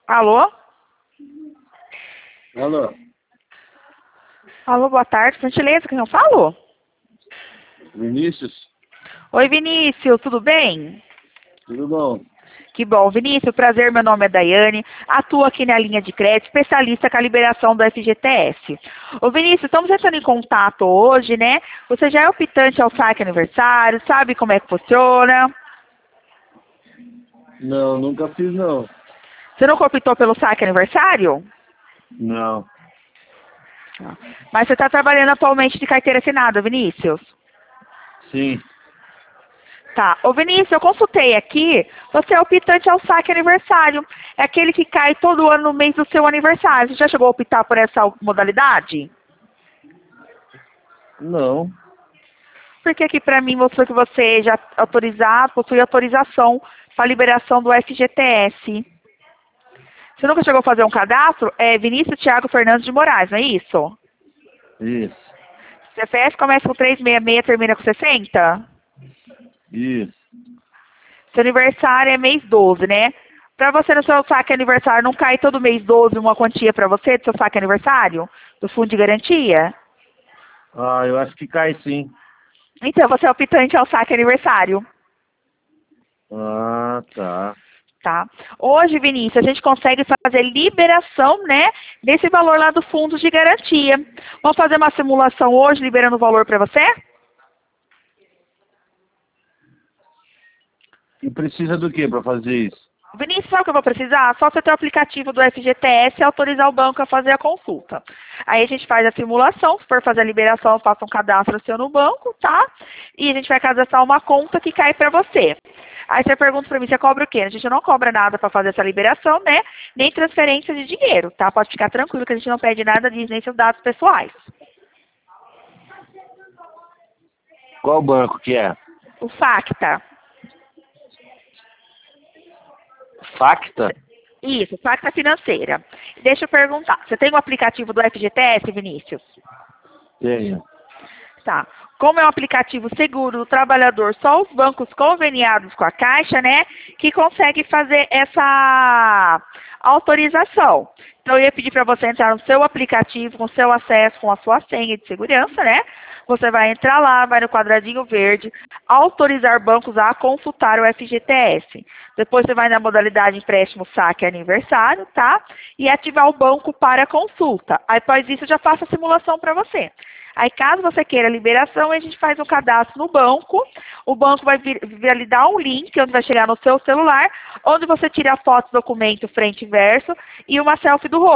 Alô? Alô, Alô, boa tarde. Por gentileza, quem eu falo? Vinícius? Oi, Vinícius, tudo bem? Tudo bom? Que bom, Vinícius, prazer, meu nome é Daiane, atuo aqui na linha de crédito, especialista com a liberação do FGTS. Ô Vinícius, estamos entrando em contato hoje, né? Você já é optante ao saque aniversário, sabe como é que funciona? Não, nunca fiz não. Você nunca optou pelo saque aniversário? Não. Mas você está trabalhando atualmente de carteira assinada, Vinícius? Sim. Tá. Ô Vinícius, eu consultei aqui, você é optante ao saque aniversário. É aquele que cai todo ano no mês do seu aniversário. Você já chegou a optar por essa modalidade? Não. Porque aqui para mim mostrou que você já possui autorização para liberação do FGTS. Você nunca chegou a fazer um cadastro? É Vinícius Thiago Fernandes de Moraes, não é isso? Isso. CPF começa com 366, termina com 60? Isso. Seu aniversário é mês 12, né? Para você no seu saque aniversário, não cai todo mês 12 uma quantia para você do seu saque aniversário? Do fundo de garantia? Ah, eu acho que cai sim. Então, você é optante ao saque aniversário, Ah, tá. tá? Hoje, Vinícius, a gente consegue fazer liberação, né, desse valor lá do fundo de garantia. Vamos fazer uma simulação hoje, liberando o valor para você? E precisa do que para fazer isso? Vinícius, sabe o que eu vou precisar? Só você ter o aplicativo do FGTS e autorizar o banco a fazer a consulta. Aí a gente faz a simulação, se for fazer a liberação, faça um cadastro seu no banco, tá? E a gente vai cadastrar uma conta que cai para você. Aí você pergunta para mim, você cobra o quê? A gente não cobra nada para fazer essa liberação, né? Nem transferência de dinheiro, tá? Pode ficar tranquilo que a gente não pede nada disso, nem seus dados pessoais. Qual banco que é? O Facta. Facta? Isso, Facta Financeira. Deixa eu perguntar, você tem o aplicativo do FGTS, Vinícius? Tenho. Tá. Como é um aplicativo seguro do trabalhador, só os bancos conveniados com a Caixa, né, que consegue fazer essa autorização. Então, eu ia pedir para você entrar no seu aplicativo, com seu acesso, com a sua senha de segurança, né? Você vai entrar lá, vai no quadradinho verde, autorizar bancos a consultar o FGTS. Depois você vai na modalidade empréstimo, saque aniversário, tá? E ativar o banco para consulta. Aí, após isso, eu já faço a simulação para você. Aí, caso você queira a liberação, a gente faz um cadastro no banco. O banco vai validar um link, onde vai chegar no seu celular, onde você tira a foto do documento frente e verso e uma selfie do rosto.